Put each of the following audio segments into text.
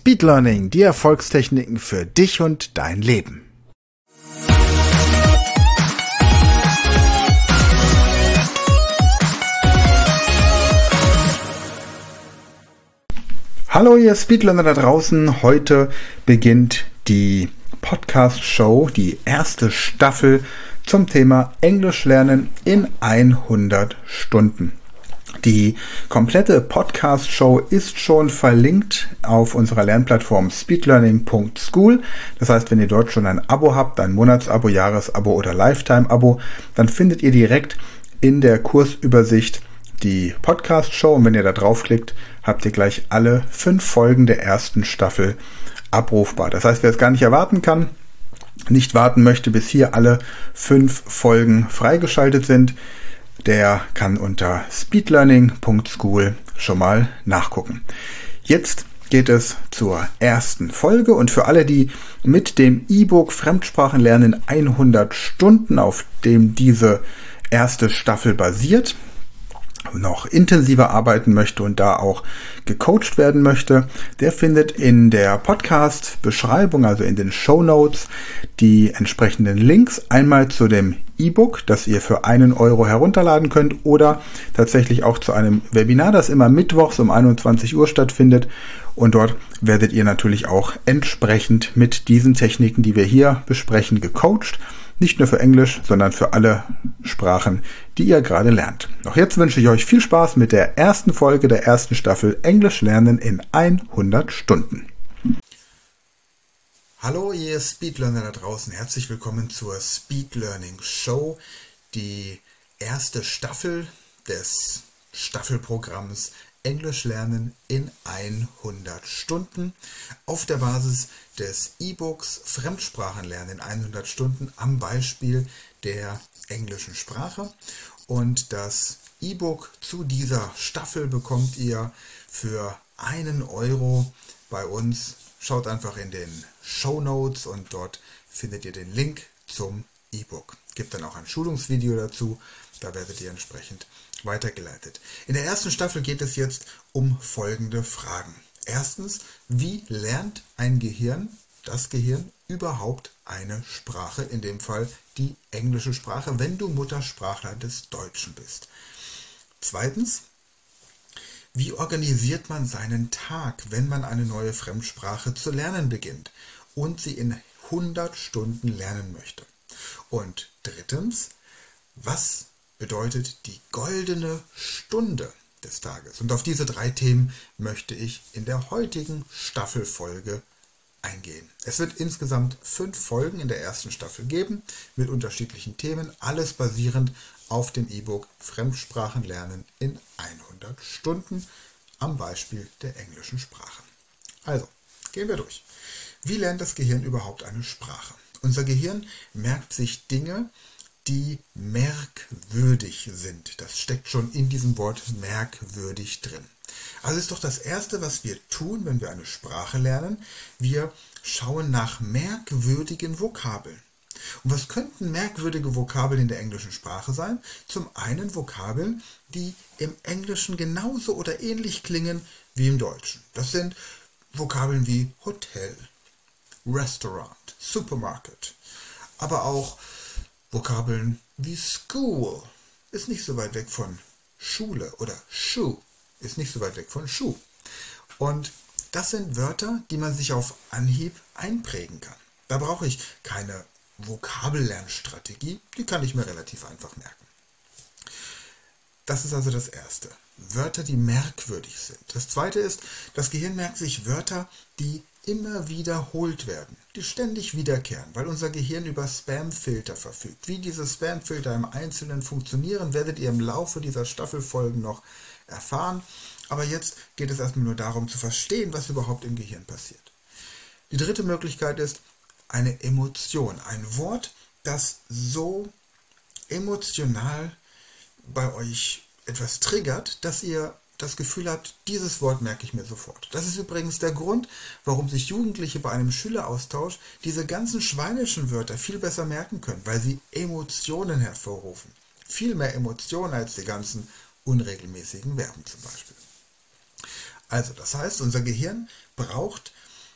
Speed Learning, die Erfolgstechniken für dich und dein Leben. Hallo ihr Speedlearner da draußen, heute beginnt die Podcast-Show, die erste Staffel zum Thema Englisch lernen in 100 Stunden. Die komplette Podcast-Show ist schon verlinkt auf unserer Lernplattform speedlearning.school. Das heißt, wenn ihr dort schon ein Abo habt, ein Monatsabo, Jahresabo oder Lifetime-Abo, dann findet ihr direkt in der Kursübersicht die Podcast-Show und wenn ihr da draufklickt, habt ihr gleich alle 5 Folgen der ersten Staffel abrufbar. Das heißt, wer es gar nicht erwarten kann, nicht warten möchte, bis hier alle 5 Folgen freigeschaltet sind, der kann unter speedlearning.school schon mal nachgucken. Jetzt geht es zur ersten Folge und für alle, die mit dem E-Book Fremdsprachenlernen 100 Stunden, auf dem diese erste Staffel basiert, noch intensiver arbeiten möchte und da auch gecoacht werden möchte, der findet in der Podcast-Beschreibung, also in den Shownotes, die entsprechenden Links. Einmal zu dem E-Book, das ihr für 1 Euro herunterladen könnt oder tatsächlich auch zu einem Webinar, das immer mittwochs um 21 Uhr stattfindet. Und dort werdet ihr natürlich auch entsprechend mit diesen Techniken, die wir hier besprechen, gecoacht. Nicht nur für Englisch, sondern für alle Sprachen, die ihr gerade lernt. Auch jetzt wünsche ich euch viel Spaß mit der ersten Folge der ersten Staffel Englisch lernen in 100 Stunden. Hallo ihr Speedlearner da draußen, herzlich willkommen zur Speed Learning Show, die erste Staffel des Staffelprogramms Englisch lernen in 100 Stunden auf der Basis des E-Books Fremdsprachenlernen in 100 Stunden am Beispiel der englischen Sprache. Und das E-Book zu dieser Staffel bekommt ihr für 1 Euro bei uns. Schaut einfach in den Shownotes und dort findet ihr den Link zum E-Book. Gibt dann auch ein Schulungsvideo dazu, da werdet ihr entsprechend weitergeleitet. In der ersten Staffel geht es jetzt um folgende Fragen. Erstens, wie lernt das Gehirn überhaupt eine Sprache, in dem Fall die englische Sprache, wenn du Muttersprachler des Deutschen bist? Zweitens, wie organisiert man seinen Tag, wenn man eine neue Fremdsprache zu lernen beginnt und sie in 100 Stunden lernen möchte? Und drittens, was bedeutet die goldene Stunde des Tages? Und auf diese 3 Themen möchte ich in der heutigen Staffelfolge eingehen. Es wird insgesamt 5 Folgen in der ersten Staffel geben, mit unterschiedlichen Themen, alles basierend auf dem E-Book Fremdsprachenlernen in 100 Stunden am Beispiel der englischen Sprache. Also, gehen wir durch. Wie lernt das Gehirn überhaupt eine Sprache? Unser Gehirn merkt sich Dinge, die merkwürdig sind. Das steckt schon in diesem Wort merkwürdig drin. Also ist doch das Erste, was wir tun, wenn wir eine Sprache lernen, wir schauen nach merkwürdigen Vokabeln. Und was könnten merkwürdige Vokabeln in der englischen Sprache sein? Zum einen Vokabeln, die im Englischen genauso oder ähnlich klingen wie im Deutschen. Das sind Vokabeln wie Hotel, Restaurant, Supermarket, aber auch Vokabeln wie School ist nicht so weit weg von Schule oder Shoe ist nicht so weit weg von Schuh. Und das sind Wörter, die man sich auf Anhieb einprägen kann. Da brauche ich keine Vokabellernstrategie, die kann ich mir relativ einfach merken. Das ist also das Erste. Wörter, die merkwürdig sind. Das Zweite ist, das Gehirn merkt sich Wörter, die immer wiederholt werden, die ständig wiederkehren, weil unser Gehirn über Spamfilter verfügt. Wie diese Spamfilter im Einzelnen funktionieren, werdet ihr im Laufe dieser Staffelfolgen noch erfahren. Aber jetzt geht es erstmal nur darum zu verstehen, was überhaupt im Gehirn passiert. Die dritte Möglichkeit ist eine Emotion, ein Wort, das so emotional bei euch etwas triggert, dass ihr das Gefühl habt, dieses Wort merke ich mir sofort. Das ist übrigens der Grund, warum sich Jugendliche bei einem Schüleraustausch diese ganzen schweinischen Wörter viel besser merken können, weil sie Emotionen hervorrufen. Viel mehr Emotionen als die ganzen unregelmäßigen Verben zum Beispiel. Also das heißt, unser Gehirn braucht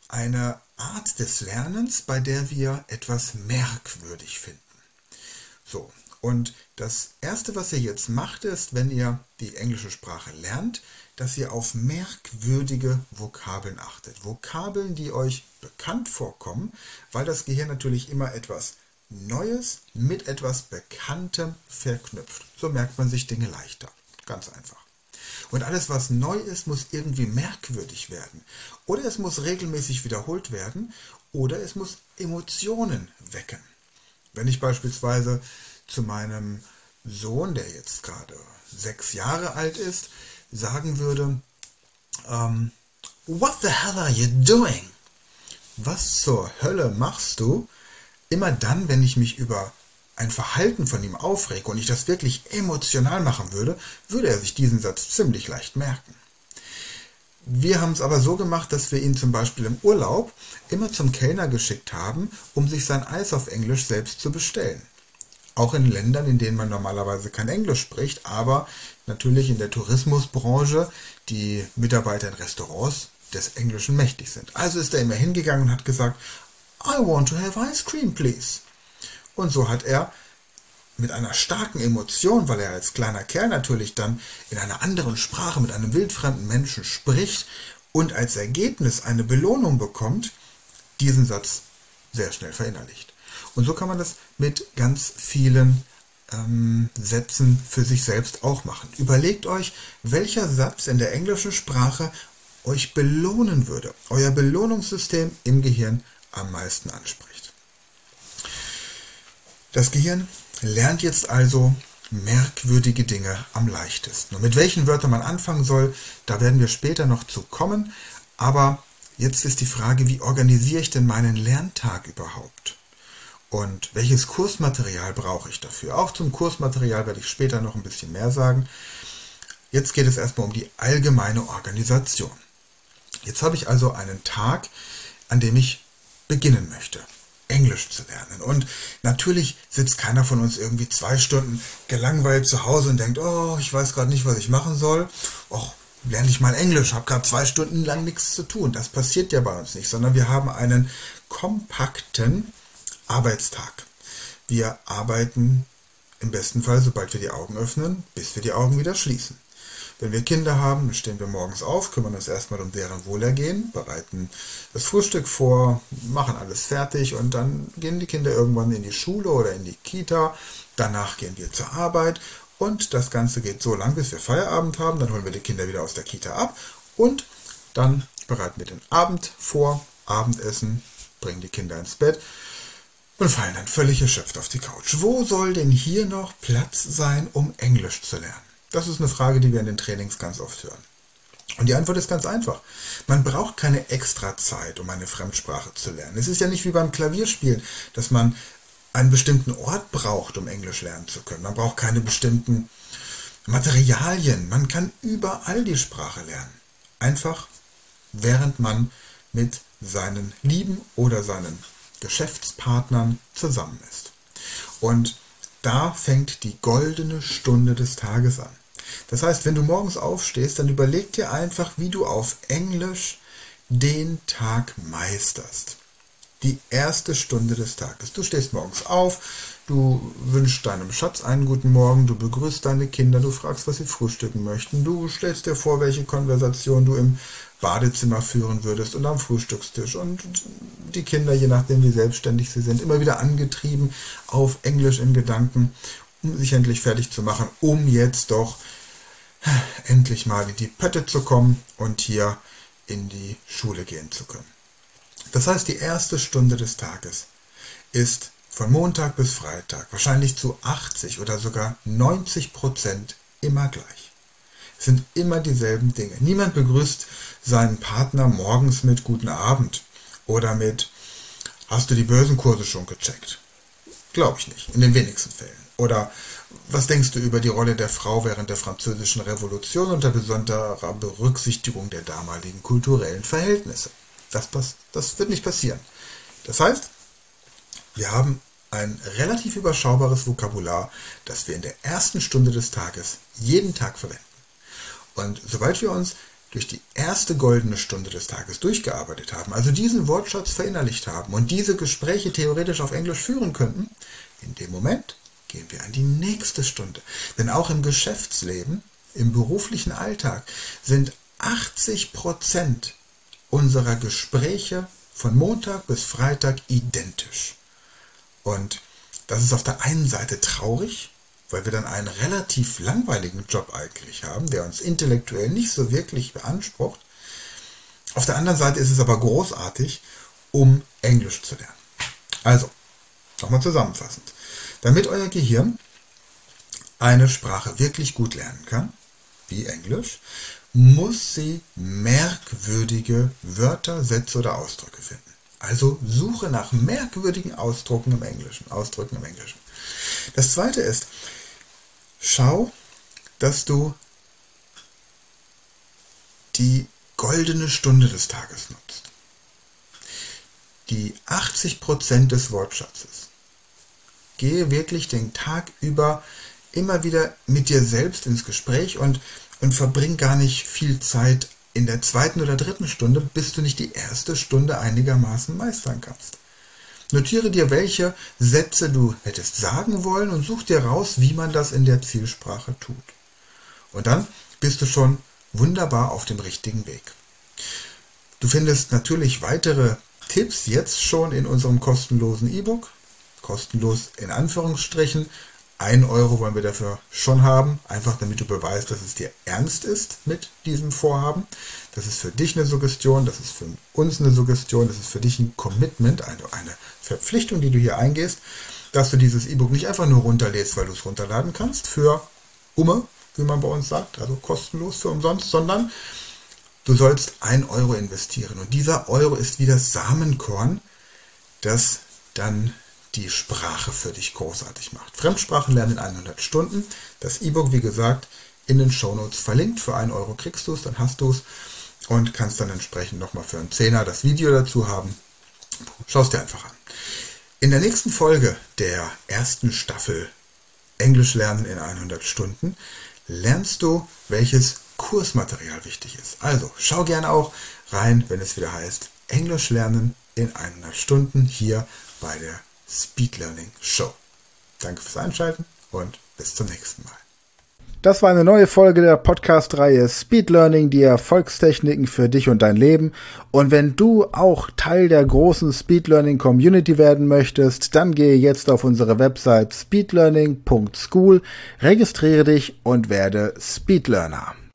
eine Art des Lernens, bei der wir etwas merkwürdig finden. So, und das Erste, was ihr jetzt macht, ist, wenn ihr die englische Sprache lernt, dass ihr auf merkwürdige Vokabeln achtet. Vokabeln, die euch bekannt vorkommen, weil das Gehirn natürlich immer etwas Neues mit etwas Bekanntem verknüpft. So merkt man sich Dinge leichter. Ganz einfach. Und alles, was neu ist, muss irgendwie merkwürdig werden. Oder es muss regelmäßig wiederholt werden. Oder es muss Emotionen wecken. Wenn ich beispielsweise zu meinem Sohn, der jetzt gerade 6 Jahre alt ist, sagen würde, What the hell are you doing? Was zur Hölle machst du? Immer dann, wenn ich mich über ein Verhalten von ihm aufrege und ich das wirklich emotional machen würde, würde er sich diesen Satz ziemlich leicht merken. Wir haben es aber so gemacht, dass wir ihn zum Beispiel im Urlaub immer zum Kellner geschickt haben, um sich sein Eis auf Englisch selbst zu bestellen. Auch in Ländern, in denen man normalerweise kein Englisch spricht, aber natürlich in der Tourismusbranche die Mitarbeiter in Restaurants des Englischen mächtig sind. Also ist er immer hingegangen und hat gesagt, I want to have ice cream, please. Und so hat er mit einer starken Emotion, weil er als kleiner Kerl natürlich dann in einer anderen Sprache mit einem wildfremden Menschen spricht und als Ergebnis eine Belohnung bekommt, diesen Satz sehr schnell verinnerlicht. Und so kann man das mit ganz vielen Sätzen für sich selbst auch machen. Überlegt euch, welcher Satz in der englischen Sprache euch belohnen würde, euer Belohnungssystem im Gehirn am meisten anspricht. Das Gehirn lernt jetzt also merkwürdige Dinge am leichtesten. Und mit welchen Wörtern man anfangen soll, da werden wir später noch zu kommen. Aber jetzt ist die Frage, wie organisiere ich denn meinen Lerntag überhaupt? Und welches Kursmaterial brauche ich dafür? Auch zum Kursmaterial werde ich später noch ein bisschen mehr sagen. Jetzt geht es erstmal um die allgemeine Organisation. Jetzt habe ich also einen Tag, an dem ich beginnen möchte, Englisch zu lernen. Und natürlich sitzt keiner von uns irgendwie 2 Stunden gelangweilt zu Hause und denkt, oh, ich weiß gerade nicht, was ich machen soll. Och, lerne ich mal Englisch, habe gerade 2 Stunden lang nichts zu tun. Das passiert ja bei uns nicht, sondern wir haben einen kompakten Arbeitstag. Wir arbeiten im besten Fall, sobald wir die Augen öffnen, bis wir die Augen wieder schließen. Wenn wir Kinder haben, stehen wir morgens auf, kümmern uns erstmal um deren Wohlergehen, bereiten das Frühstück vor, machen alles fertig und dann gehen die Kinder irgendwann in die Schule oder in die Kita. Danach gehen wir zur Arbeit und das Ganze geht so lang, bis wir Feierabend haben. Dann holen wir die Kinder wieder aus der Kita ab und dann bereiten wir den Abend vor, Abendessen, bringen die Kinder ins Bett und fallen dann völlig erschöpft auf die Couch. Wo soll denn hier noch Platz sein, um Englisch zu lernen? Das ist eine Frage, die wir in den Trainings ganz oft hören. Und die Antwort ist ganz einfach. Man braucht keine extra Zeit, um eine Fremdsprache zu lernen. Es ist ja nicht wie beim Klavierspielen, dass man einen bestimmten Ort braucht, um Englisch lernen zu können. Man braucht keine bestimmten Materialien. Man kann überall die Sprache lernen. Einfach, während man mit seinen Lieben oder seinen Geschäftspartnern zusammen ist. Und da fängt die goldene Stunde des Tages an. Das heißt, wenn du morgens aufstehst, dann überleg dir einfach, wie du auf Englisch den Tag meisterst. Die erste Stunde des Tages. Du stehst morgens auf, du wünschst deinem Schatz einen guten Morgen, du begrüßt deine Kinder, du fragst, was sie frühstücken möchten, du stellst dir vor, welche Konversation du im Badezimmer führen würdest und am Frühstückstisch und die Kinder, je nachdem wie selbstständig sie sind, immer wieder angetrieben auf Englisch in Gedanken, um sich endlich fertig zu machen, um jetzt doch endlich mal in die Pötte zu kommen und hier in die Schule gehen zu können. Das heißt, die erste Stunde des Tages ist von Montag bis Freitag wahrscheinlich zu 80 oder sogar 90% immer gleich. Es sind immer dieselben Dinge. Niemand begrüßt seinen Partner morgens mit Guten Abend oder mit Hast du die Börsenkurse schon gecheckt? Glaube ich nicht, in den wenigsten Fällen. Oder was denkst du über die Rolle der Frau während der Französischen Revolution unter besonderer Berücksichtigung der damaligen kulturellen Verhältnisse? Das wird nicht passieren. Das heißt, wir haben ein relativ überschaubares Vokabular, das wir in der ersten Stunde des Tages jeden Tag verwenden. Und sobald wir uns durch die erste goldene Stunde des Tages durchgearbeitet haben, also diesen Wortschatz verinnerlicht haben und diese Gespräche theoretisch auf Englisch führen könnten, in dem Moment gehen wir an die nächste Stunde. Denn auch im Geschäftsleben, im beruflichen Alltag sind 80% unserer Gespräche von Montag bis Freitag identisch. Und das ist auf der einen Seite traurig, weil wir dann einen relativ langweiligen Job eigentlich haben, der uns intellektuell nicht so wirklich beansprucht. Auf der anderen Seite ist es aber großartig, um Englisch zu lernen. Also, nochmal zusammenfassend. Damit euer Gehirn eine Sprache wirklich gut lernen kann, wie Englisch, muss sie merkwürdige Wörter, Sätze oder Ausdrücke finden. Also suche nach merkwürdigen Ausdrücken im Englischen. Das zweite ist, schau, dass du die goldene Stunde des Tages nutzt. Die 80% des Wortschatzes. Gehe wirklich den Tag über immer wieder mit dir selbst ins Gespräch und verbring gar nicht viel Zeit in der zweiten oder dritten Stunde, bis du nicht die erste Stunde einigermaßen meistern kannst. Notiere dir, welche Sätze du hättest sagen wollen und such dir raus, wie man das in der Zielsprache tut. Und dann bist du schon wunderbar auf dem richtigen Weg. Du findest natürlich weitere Tipps jetzt schon in unserem kostenlosen E-Book. Kostenlos in Anführungsstrichen. 1 Euro wollen wir dafür schon haben, einfach damit du beweist, dass es dir ernst ist mit diesem Vorhaben. Das ist für dich eine Suggestion, das ist für uns eine Suggestion, das ist für dich ein Commitment, eine Verpflichtung, die du hier eingehst, dass du dieses E-Book nicht einfach nur runterlädst, weil du es runterladen kannst, für Umme, wie man bei uns sagt, also kostenlos für umsonst, sondern du sollst 1 Euro investieren. Und dieser Euro ist wie das Samenkorn, das dann die Sprache für dich großartig macht. Fremdsprachen lernen in 100 Stunden. Das E-Book, wie gesagt, in den Shownotes verlinkt. Für 1 Euro kriegst du es, dann hast du es und kannst dann entsprechend nochmal für einen Zehner das Video dazu haben. Schau es dir einfach an. In der nächsten Folge der ersten Staffel Englisch lernen in 100 Stunden lernst du, welches Kursmaterial wichtig ist. Also schau gerne auch rein, wenn es wieder heißt Englisch lernen in 100 Stunden hier bei der Speed Learning Show. Danke fürs Einschalten und bis zum nächsten Mal. Das war eine neue Folge der Podcast-Reihe Speed Learning, die Erfolgstechniken für dich und dein Leben. Und wenn du auch Teil der großen Speed Learning Community werden möchtest, dann gehe jetzt auf unsere Website speedlearning.school, registriere dich und werde Speed Learner.